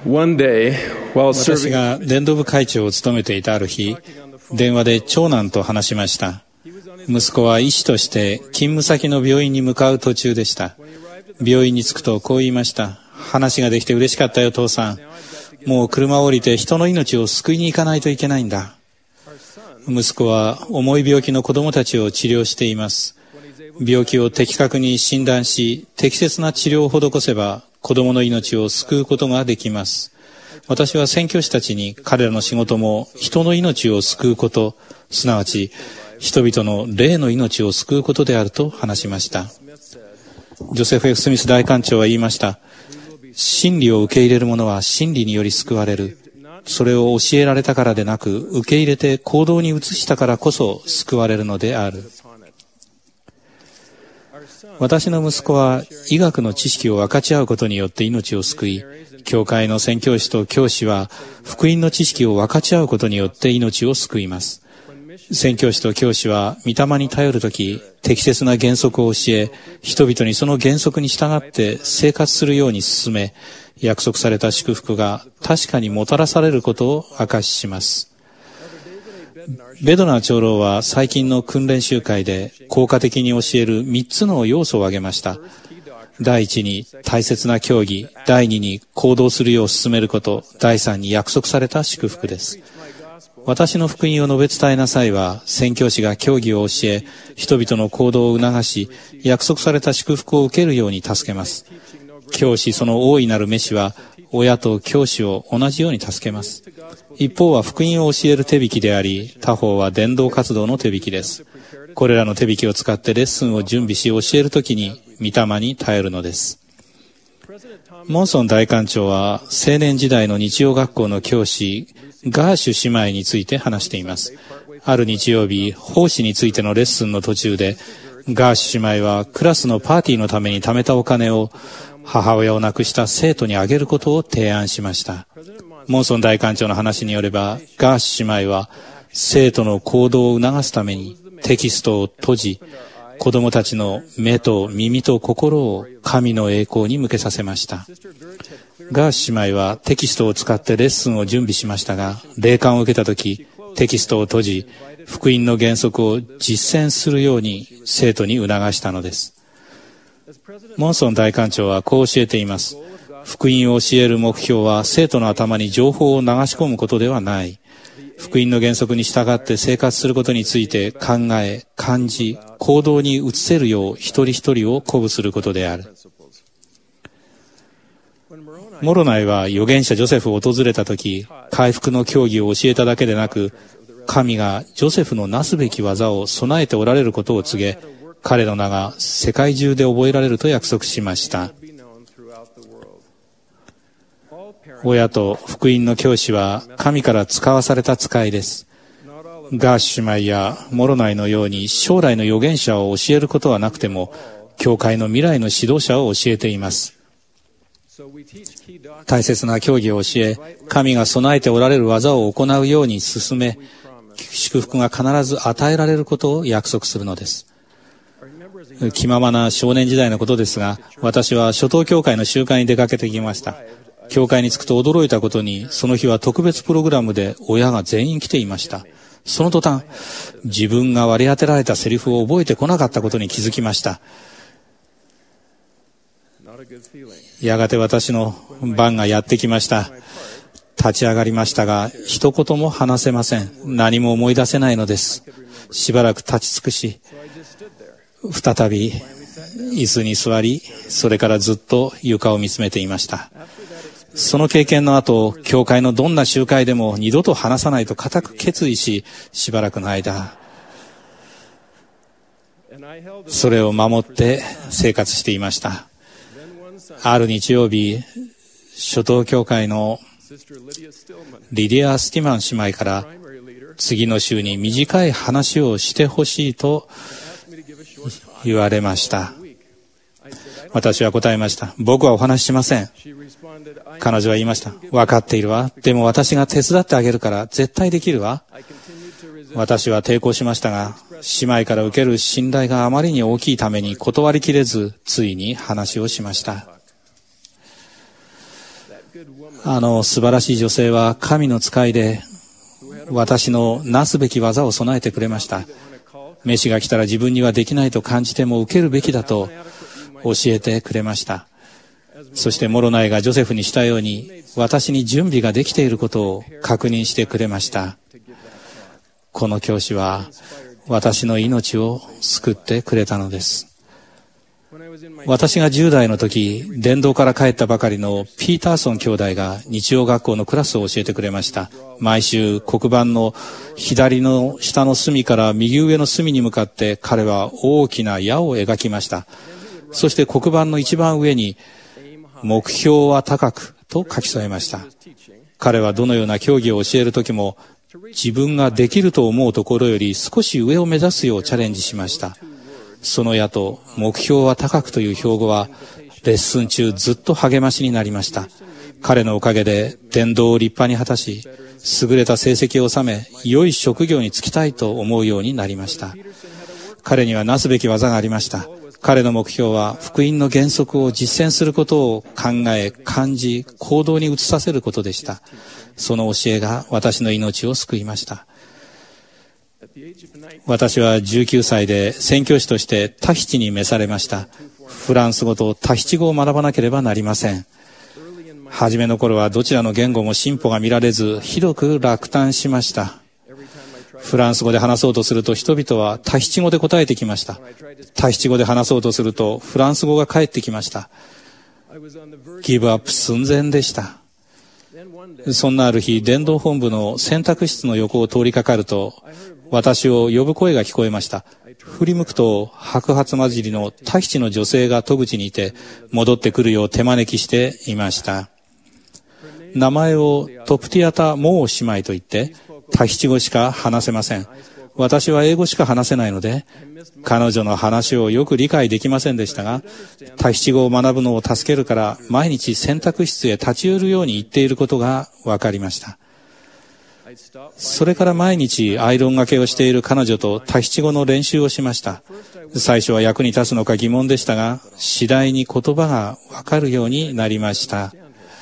One day, while 私 serving, が伝道部会長を務めていたある日、電話で長男と話しました。息子は医師として勤務先の病院に向かう途中でした。病院に着くとこう言いました。話ができて嬉しかったよ、父さん。もう車を降りて人の命を救いに行かないといけないんだ。息子は重い病気の子供たちを治療しています。病気を的確に診断し、適切な治療を施せば子供の命を救うことができます。私は宣教師たちに彼らの仕事も人の命を救うこと、すなわち人々の霊の命を救うことであると話しました。ジョセフ・ F ・スミス大官長は言いました。真理を受け入れる者は真理により救われる。それを教えられたからでなく、受け入れて行動に移したからこそ救われるのである。私の息子は医学の知識を分かち合うことによって命を救い、教会の宣教師と教師は福音の知識を分かち合うことによって命を救います。宣教師と教師は御霊に頼るとき、適切な原則を教え、人々にその原則に従って生活するように進め、約束された祝福が確かにもたらされることを証しします。ベドナー長老は最近の訓練集会で効果的に教える3つの要素を挙げました。第一に大切な教義、第二に行動するよう進めること、第三に約束された祝福です。私の福音を述べ伝えなさいは、宣教師が教義を教え、人々の行動を促し、約束された祝福を受けるように助けます。教師その大いなる召しは、親と教師を同じように助けます。一方は福音を教える手引きであり、他方は伝道活動の手引きです。これらの手引きを使ってレッスンを準備し教えるときに、御霊に頼るのです。モンソン大官長は青年時代の日曜学校の教師ガーシュ姉妹について話しています。ある日曜日、奉仕についてのレッスンの途中でガーシュ姉妹はクラスのパーティーのために貯めたお金を母親を亡くした生徒にあげることを提案しました。モンソン大官長の話によれば、ガーシュ姉妹は生徒の行動を促すためにテキストを閉じ、子供たちの目と耳と心を神の栄光に向けさせました。ガーシュ姉妹はテキストを使ってレッスンを準備しましたが、霊感を受けたとき、テキストを閉じ、福音の原則を実践するように生徒に促したのです。モンソン大官長はこう教えています。福音を教える目標は生徒の頭に情報を流し込むことではない。福音の原則に従って生活することについて考え、感じ、行動に移せるよう一人一人を鼓舞することである。モロナイは預言者ジョセフを訪れたとき、回復の教義を教えただけでなく、神がジョセフのなすべき技を備えておられることを告げ、彼の名が世界中で覚えられると約束しました。親と福音の教師は神から使わされた使いです。ガーシュ姉妹やモロナイのように将来の預言者を教えることはなくても、教会の未来の指導者を教えています。大切な教義を教え、神が備えておられる技を行うように進め、祝福が必ず与えられることを約束するのです。気ままな少年時代のことですが、私は初等教会の集会に出かけてきました。教会に着くと驚いたことに、その日は特別プログラムで親が全員来ていました。その途端、自分が割り当てられたセリフを覚えてこなかったことに気づきました。やがて私の番がやってきました。立ち上がりましたが、一言も話せません。何も思い出せないのです。しばらく立ち尽くし、再び椅子に座り、それからずっと床を見つめていました。その経験の後、教会のどんな集会でも二度と話さないと固く決意し、しばらくの間、それを守って生活していました。ある日曜日、初等教会のリディア・スティマン姉妹から次の週に短い話をしてほしいと言われました。私は答えました。僕はお話ししません。彼女は言いました。分かっているわ。でも私が手伝ってあげるから絶対できるわ。私は抵抗しましたが、姉妹から受ける信頼があまりに大きいために断りきれず、ついに話をしました。 素晴らしい女性は神の使いで、私のなすべき技を備えてくれました。メシが来たら自分にはできないと感じても受けるべきだと教えてくれました。そしてモロナイがジョセフにしたように、私に準備ができていることを確認してくれました。この教師は私の命を救ってくれたのです。私が10代の時、伝道から帰ったばかりのピーターソン兄弟が日曜学校のクラスを教えてくれました。毎週黒板の左の下の隅から右上の隅に向かって彼は大きな矢を描きました。そして黒板の一番上に目標は高くと書き添えました。彼はどのような教義を教える時も自分ができると思うところより少し上を目指すようチャレンジしました。その矢と目標は高くという標語はレッスン中ずっと励ましになりました。彼のおかげで伝道を立派に果たし、優れた成績を収め、良い職業に就きたいと思うようになりました。彼にはなすべき技がありました。彼の目標は福音の原則を実践することを考え、感じ、行動に移させることでした。その教えが私の命を救いました。私は19歳で宣教師としてタヒチに召されました。フランス語とタヒチ語を学ばなければなりません。初めの頃はどちらの言語も進歩が見られず、ひどく落胆しました。フランス語で話そうとすると人々はタヒチ語で答えてきました。タヒチ語で話そうとするとフランス語が返ってきました。ギブアップ寸前でした。そんなある日、伝道本部の洗濯室の横を通りかかると、私を呼ぶ声が聞こえました。振り向くと白髪混じりのタヒチの女性が戸口にいて、戻ってくるよう手招きしていました。名前をトプティアタ・モー姉妹と言って、タヒチ語しか話せません。私は英語しか話せないので、彼女の話をよく理解できませんでしたが、タヒチ語を学ぶのを助けるから毎日洗濯室へ立ち寄るように言っていることが分かりました。それから毎日アイロンがけをしている彼女とタヒチ語の練習をしました。最初は役に立つのか疑問でしたが、次第に言葉が分かるようになりました。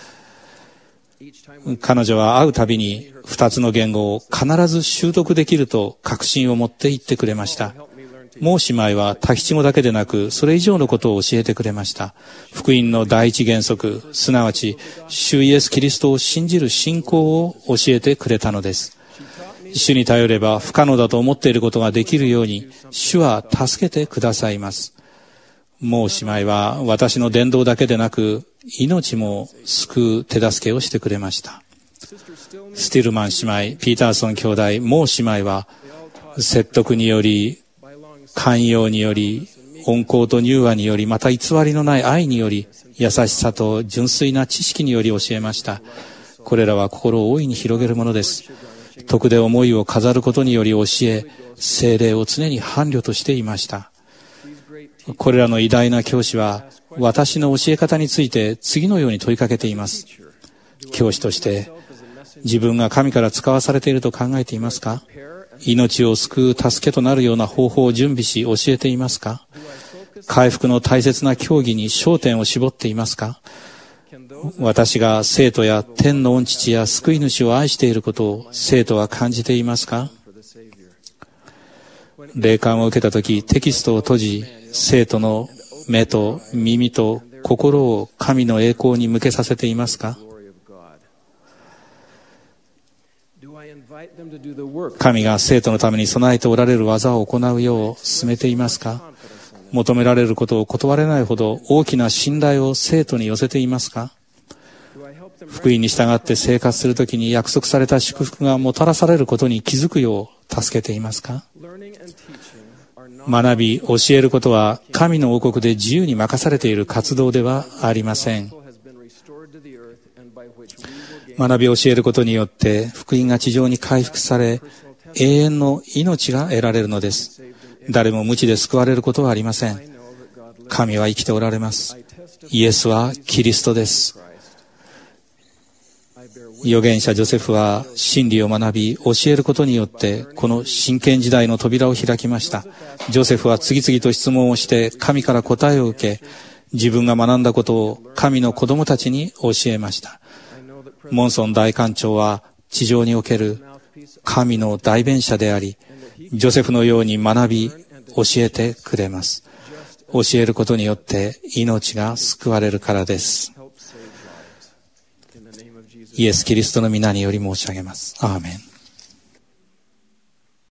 彼女は会うたびに2つの言語を必ず習得できると確信を持って言ってくれました。モー姉妹はタヒチ語だけでなく、それ以上のことを教えてくれました。福音の第一原則、すなわち主イエス・キリストを信じる信仰を教えてくれたのです。主に頼れば不可能だと思っていることができるように、主は助けてくださいます。モー姉妹は私の伝道だけでなく、命も救う手助けをしてくれました。スティルマン姉妹、ピーターソン兄弟、モー姉妹は説得により、寛容により、温厚と柔和により、また偽りのない愛により、優しさと純粋な知識により教えました。これらは心を大いに広げるものです。徳で思いを飾ることにより教え、聖霊を常に伴侶としていました。これらの偉大な教師は、私の教え方について次のように問いかけています。教師として、自分が神から使わされていると考えていますか？命を救う助けとなるような方法を準備し教えていますか？回復の大切な教義に焦点を絞っていますか？私が生徒や天の御父や救い主を愛していることを生徒は感じていますか？霊感を受けたとき、テキストを閉じ、生徒の目と耳と心を神の栄光に向けさせていますか？神が生徒のために備えておられる技を行うよう進めていますか？求められることを断れないほど大きな信頼を生徒に寄せていますか？福音に従って生活するときに約束された祝福がもたらされることに気づくよう助けていますか？学び、教えることは神の王国で自由に任されている活動ではありません。学び教えることによって福音が地上に回復され、永遠の命が得られるのです。誰も無知で救われることはありません。神は生きておられます。イエスはキリストです。預言者ジョセフは真理を学び教えることによってこの真剣時代の扉を開きました。ジョセフは次々と質問をして神から答えを受け、自分が学んだことを神の子供たちに教えました。 モンソン大官長は地上における神の代弁者であり、ジョセフのように学び、教えてくれます。教えることによって命が救われるからです。イエス・キリストの皆により申し上げます。アーメン。